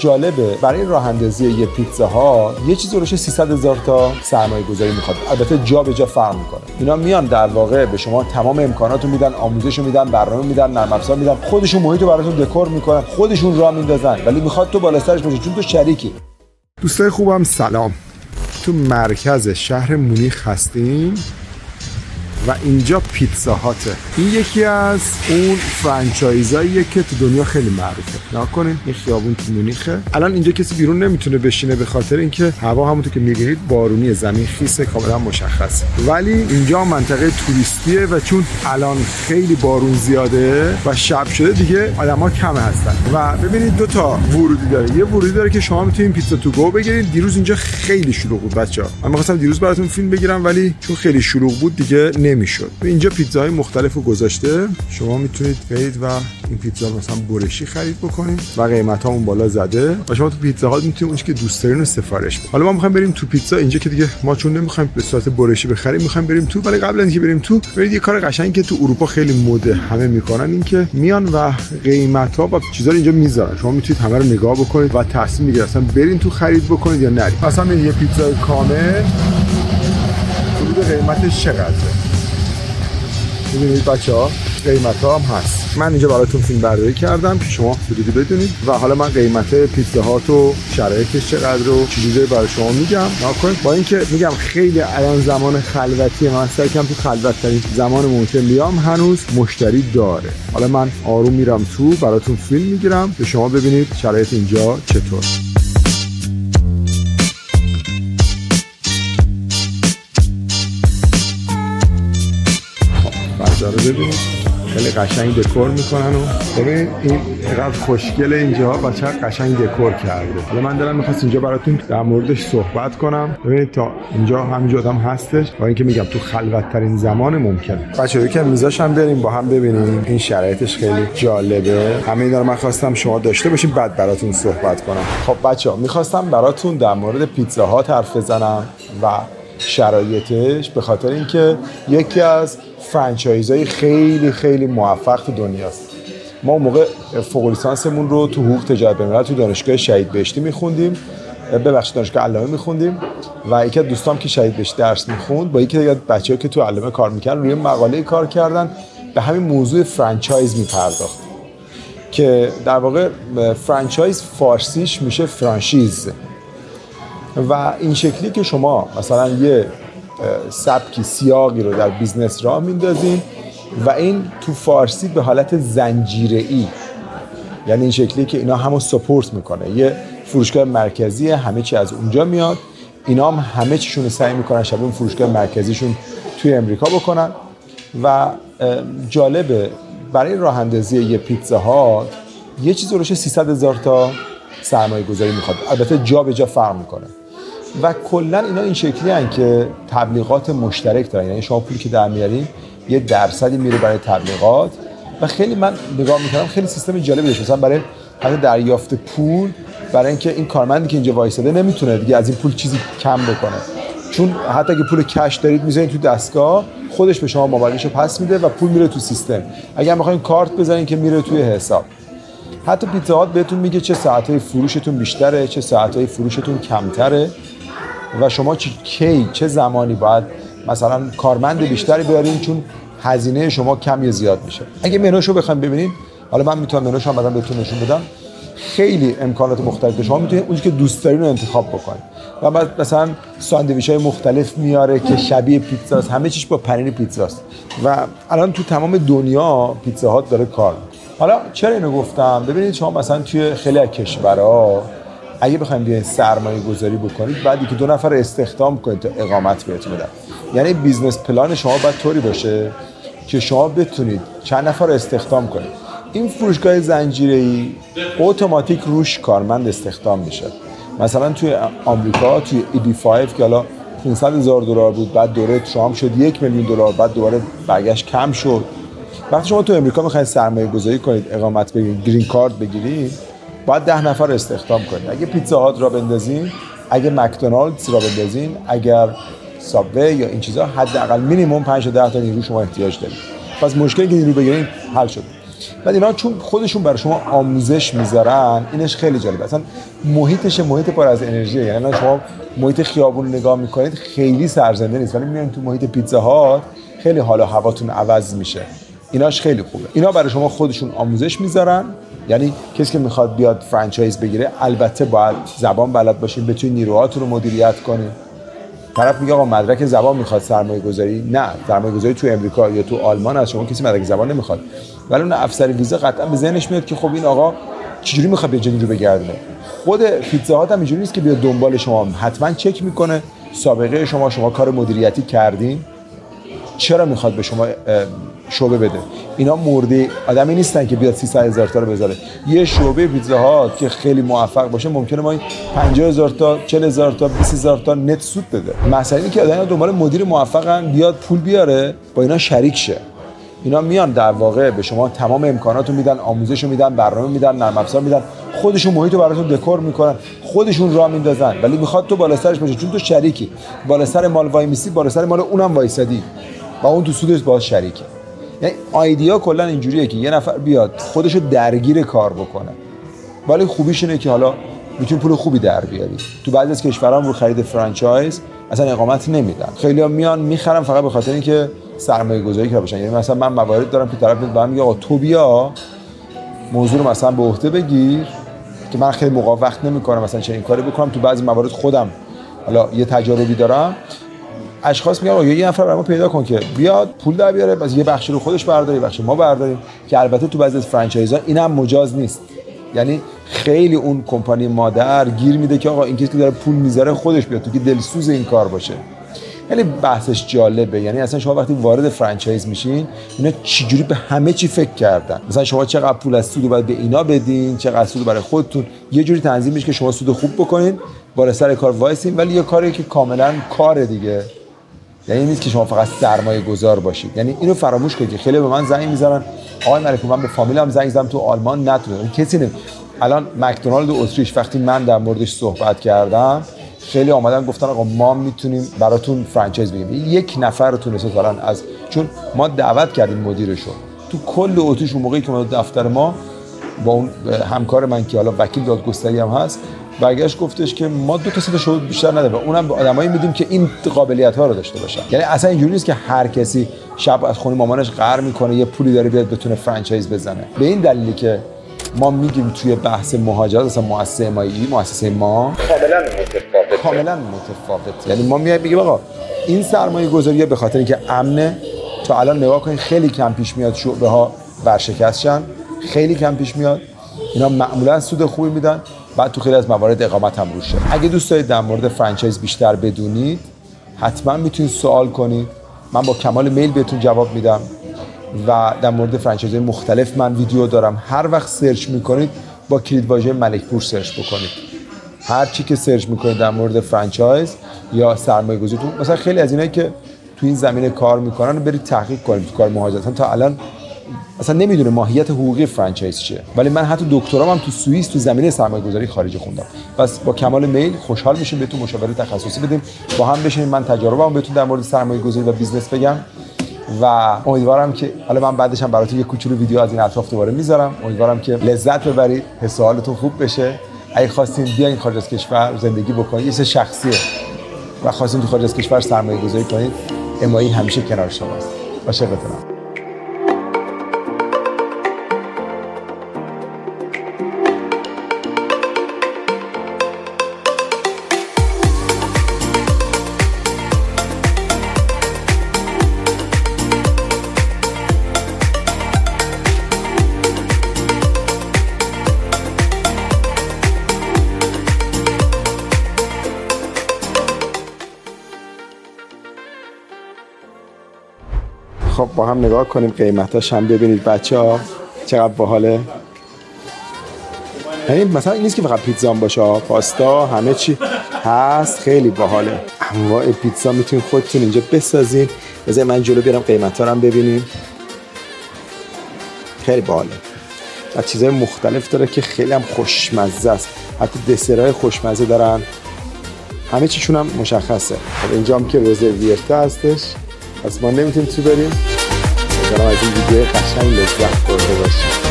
جالبه برای راه اندازی یه پیتزا ها یه چیزی روش 300,000 تا سرمایه گذاری میخواد. البته جا به جا فرق میکنه. اینا میان در واقع به شما تمام امکاناتو میدن، آموزشو میدن، برنامه میدن، نرم افزار میدن، خودشون محیطو براتون دکور میکنن، خودشون راه میندازن، ولی میخواد تو بالا سرش باشی چون تو شریکی. دوستای خوبم سلام. تو مرکز شهر مونیخ هستیم و اینجا پیتزا هاته. این یکی از اون فرانچایزاییه که تو دنیا خیلی معروفه. نگاه کنین این خیابون تو مونیخه. الان اینجا کسی بیرون نمیتونه بشینه به خاطر اینکه هوا همونطور که می‌بینید بارونی، زمین خیسه، کاملا مشخصه. ولی اینجا منطقه توریستیه و چون الان خیلی بارون زیاده و شب شده دیگه آدما کم هستن. و ببینید دو تا ورودی داره. یه ورودی داره که شما میتونید پیتزا تو گو بگیرید. دیروز اینجا خیلی شلوغ بود بچه‌ها. من می‌خواستم دیروز براتون فیلم بگیرم ولی چون خیلی شلوغ بود دیگه نمیشد. اینجا پیتزاهای مختلفو گذاشته. شما میتونید برید و این پیتزا مثلا برشی خرید بکنید و قیمت‌ها اون بالا زده و شما تو پیتزا ها میتونید اون چیزی که دوست دارین رو سفارش بدید. حالا ما می‌خوایم بریم تو پیتزا اینجا که دیگه ما چون نمی‌خوایم به صورت برشی بخریم، می‌خوایم بریم تو. ولی قبل از اینکه بریم تو، برید یه کار قشنگی که تو اروپا خیلی مده همه میکنن، این که میان و قیمت‌ها و چیزا رو اینجا میذارن. شما میتونید همه رو نگاه بکنید و تصمیم بگیرید اصلا برین تو خرید بکنید یا نرید. مثلا یه پیتزا کامل حدود قیمتش چقدره؟ ببینید بچه‌ها قیمت‌ها هم هست. من اینجا براتون فیلم برداری کردم که شما حدودی بدونید و حالا من قیمت پیتزاها تو شرایطش چقدر رو چجوری برای شما میگم. نکنید با اینکه میگم خیلی الان زمان خلوتی، من سعی کنم تو خلوت‌ترین زمان ممکن بیام، هنوز مشتری داره. حالا من آروم میرم تو براتون فیلم میگیرم که شما ببینید شرایط اینجا چطور. رو ببینید خیلی قشنگ دکور میکنن و ببینید این چقدر خوشگله اینجا و چقدر قشنگ دکور کرده. حالا من دلم می‌خواست اینجا براتون در موردش صحبت کنم. ببینید تا اینجا همینجا آدم هستش و اینکه میگم تو خلوت ترین زمان ممکن. بچه‌ها که میزاش هم بریم با هم ببینیم. این شرایطش خیلی جالبه. همه اینا رو من خواستم شما داشته باشین بعد براتون صحبت کنم. خب بچه‌ها می‌خواستم براتون در مورد پیتزا ها حرف بزنم و شرایطش، به خاطر اینکه یکی از فرانچایزهای خیلی خیلی موفق تو دنیاست. ما موقع فوق لیسانسمون رو تو حقوق تجارت بین‌الملل تو دانشگاه شهید بهشتی می‌خوندیم، ببخشید دانشگاه علامه می‌خوندیم و یکی از دوستام که شهید بهشتی درس می‌خوند با یکی از بچه‌ها که تو علامه کار می‌کردن روی مقاله کار کردن، به همین موضوع فرانچایز می‌پرداخت که در واقع فرانچایز فارسیش میشه فرانشیز و این شکلی که شما مثلا یه سبکی سیاقی رو در بیزنس راه میندازین و این تو فارسی به حالت زنجیره‌ای، یعنی این شکلی که اینا همو سپورت میکنه. یه فروشگاه مرکزی، همه چی از اونجا میاد، اینا هم همه چیشون رو سعی میکنن شبیه اون فروشگاه مرکزیشون توی امریکا بکنن و جالبه برای راه اندازی یه پیتزا ها یه چیزی روش 300,000 تا سرمایه گذاری میخواد. البته جا به جا فرق میکنه و کلا اینا این شکلی هستن که تبلیغات مشترک دارن. یعنی شما پولی که در میارین یه درصدی میره برای تبلیغات و خیلی من نگاه میکنم خیلی سیستم جالبی داشت. مثلا برای حتی دریافت پول، برای اینکه این کارمندی که اینجا وایساده نمیتونه دیگه از این پول چیزی کم بکنه، چون حتی اگه پول کش دارید میذارین تو دستگاه، خودش به شما مابلیشو پس میده و پول میره تو سیستم. اگر میخواین کارت بزنین که میره توی حساب. حتی پیتزا هات بهتون میگه چه ساعت‌های فروشتون بیشتره، چه ساعت‌های فروشتون کمتره و شما چه زمانی باید مثلا کارمند بیشتری بیارین چون هزینه شما کم یا زیاد میشه. اگه منوشو بخواید ببینید، حالا من میتونم منوشو هم بعداً بهتون نشون بدم، خیلی امکانات مختلف شما میتونید اونی که دوست دارین رو انتخاب بکنید. و بعد مثلا ساندویچ‌های مختلف میاره که شبیه پیتزاست، همه چیش با پنیر پیتزاست و الان تو تمام دنیا پیتزا هات داره کار میکنه. حالا چرا اینو گفتم؟ ببینید شما مثلا توی خیلی از کشورها اگه بخواید بیاین سرمایه گذاری بکنید، بعد که 2 نفر استخدام کنید تا اقامت بهتون بدن. یعنی بیزنس پلان شما باید طوری باشه که شما بتونید چند نفر استخدام کنید. این فروشگاه زنجیره‌ای اتوماتیک روش کارمند استخدام میشه. مثلا توی آمریکا توی EB5 که حالا $500,000 بود، بعد دوره ترامپ شد $1,000,000، بعد دوباره برگشت کم شد. وقتی شما تو امریکا میخواید سرمایه گذاری کنید، اقامت بگیرید، گرین کارت بگیرید، باید 10 نفر استخدام کنید. اگه پیتزا هات را بندازین، اگه مکدونالدز را بندازین، اگر سابوی یا این چیزا، حداقل مینیمم 5 تا 10 تا نیرو شما احتیاج دارید. پس مشکلی که نیرو بگیرین حل شد. بعد اینا چون خودشون برای شما آموزش میذارن، اینش خیلی جالبه. اصلا محیط پر از انرژیه. یعنی شما محیط خیابون نگاه میکنید خیلی سرزنده نیست، ولی میاین تو محیط پیتزا هات خیلی حال و هواتون عوض میشه. ایناش خیلی خوبه. اینا برای شما خودشون آموزش میذارن. یعنی کسی که میخواد بیاد فرانچایز بگیره البته باید زبان بلد باشین، بتونید نیروهاتون رو مدیریت کنین. طرف میگه آقا مدرک زبان میخواد سرمایه گذاری. نه، سرمایه گذاری تو امریکا یا تو آلمان از شما کسی مدرک زبان نمیخواد، ولی اون افسر ویزا قطعا به ذهنش میاد که خب این آقا چجوری میخواد به جنین رو بگردونه. خود پیتزا هات هم اینجوری نیست که بیاد دنبال شما، حتما چک میکنه سابقه شما کار مدیریتی کردین، چرا میخواد به شما شعبه بده. اینا مرده آدمی نیستن که بیاد 300,000 تا رو بذاره. یه شعبه پیتزا هات که خیلی موفق باشه ممکنه ما 50,000 تا 40,000 تا 20,000 تا نت سود بده. مثلا اینکه آدم‌ها دنبال مدیر موفقن بیاد پول بیاره با اینا شریک شه. اینا میان در واقع به شما تمام امکاناتو میدن، آموزشو میدن، برنامه میدن، نرم افزار میدن، خودشون محیطو براتون دکور میکنن، خودشون راه میندازن، ولی میخواد تو بالا سرش باشی چون تو شریکی. بالا سر مال وای میسی، بالا سر مال اونم وایسادی و اون تو سودش باز شریکه. یعنی ایده کلا اینجوریه که یه نفر بیاد خودشو درگیر کار بکنه، ولی خوبیش اینه که حالا میتونی پول خوبی در بیاری. تو بعضی از کشورها رو خرید فرانچایز اصلا اقامت نمیدن. خیلی‌ها میان میخرن فقط به خاطر اینکه سرمایه‌گذاری کرده باشن. یعنی مثلا من موارد دارم که طرف میاد میگه آقا تو بیا موضوع رو مثلا به عهده بگیر که من خیلی موقع وقت نمی‌کنم مثلا چنین کاری بکنم. تو بعضی موارد خودم حالا یه تجاربی دارم، اشخاص میگن آقا یه نفر برام پیدا کن که بیاد پول در بیاره، بعد یه بخشی رو خودش برداره، یه بخشی ما برداریم، که البته تو بعضی از فرانچایزها اینم مجاز نیست. یعنی خیلی اون کمپانی مادر گیر میده که آقا این کسی که داره پول میذاره خودش بیاد تو که دلسوز این کار باشه. یعنی بحثش جالبه. یعنی اصلا شما وقتی وارد فرانچایز میشین اینا چجوری به همه چی فکر کردن. مثلا شما چقدر پول از سود باید به اینا بدین، چقدر سود برای خودتون، یه جوری تنظیم میشه که شما سود خوب بکنین، بالا سر کار وایسین، ولی یه کاری که کاملا کار دیگه. یعنی نیست که شما فقط سرمایه گذار باشید. یعنی اینو فراموش کنید که خیلی به من زنگ میزنن آقای ملکی من به فامیلم زنگ زدم تو آلمان نتونم. کسی نمی الان مکدونالد و اتریش وقتی من در موردش صحبت کردم خیلی آمدن گفتن آقا ما میتونیم براتون فرانچایز بگیریم. یک نفر رو تونست مثلا از چون ما دعوت کردیم مدیرشو تو کل اتریش اون موقعی که ما دفتر ما با اون همکار من که حالا وکیل دادگستری هم هست برگشت گفتش که ما 2 تا 3 تا شهود بیشتر نداریم، اونم به آدمایی میدیم که این قابلیت‌ها رو داشته باشن. یعنی اصلا اینجوری نیست که هر کسی شب از خونه مامانش قهر میکنه یه پولی داره بیاد بتونه فرانچایز بزنه. به این دلیلی که ما میگیم توی بحث مهاجرت اصلا مؤسسه ما کاملا متفاوته. یعنی ما میگیم آقا این سرمایه گذاریه به خاطر اینکه امنه. تا الان نگاه کنید خیلی کم پیش میاد شعبه ها ورشکست شن، خیلی کم پیش میاد. اینا معمولا سود خوبی میدن، بعد تو خیلی از موارد اقامت هم روشه. اگه دوست دارید در مورد فرانچایز بیشتر بدونید حتما میتونید سوال کنید، من با کمال میل بهتون جواب میدم. و در مورد فرانچایزهای مختلف من ویدیو دارم. هر وقت سرچ میکنید با کلید واژه ملکپور سرچ بکنید. هر چی که سرچ میکنید در مورد فرانچایز یا سرمایه‌گذاری، مثلا خیلی از اینایی که تو این زمینه کار میکنن برید تحقیق کنید تو کار مهاجرت. تا الان اصلا نمیدونه ماهیت حقوقی فرانچایز چیه، ولی من حتی دکترام هم تو سوئیس تو زمینه سرمایه‌گذاری خارجی خوندم. پس با کمال میل خوشحال میشیم بهتون مشاوره تخصصی بدیم، با هم بشینیم من تجربه‌مو بهتون در مورد سرمایه‌گذاری و بیزنس بگم و امیدوارم که حالا من بعدش هم براتون یه کوچولو ویدیو از این اطراف دوباره میذارم. امیدوارم که لذت ببرید، حس و حالتون خوب بشه. اگه خواستین بیاین خارج از کشور زندگی بکنید، یه چیز شخصیه و خواستین تو خارج از کشور سرمایه‌گذاری کنید، امایی همیشه کنار شماست. عاشقتونم. خب با هم نگاه کنیم قیمتاش هم ببینید بچه‌ها چقدر باحاله. یعنی مثلا این نیست که فقط پیتزا هم باشه، پاستا همه چی هست، خیلی باحاله. انواع پیتزا میتونید خودتون اینجا بسازین. بذار من جلو بیارم قیمتا رو هم ببینیم. خیلی باحاله. و چیزای مختلف داره که خیلی هم خوشمزه است. حتی دسرهای خوشمزه دارن. همه چیشون هم مشخصه. اینجا هم که رزرویرته هستش. پس ما نمیتونیم تو بریم. امیدوارم از این ویدیو قشنگ لذت برده باشید.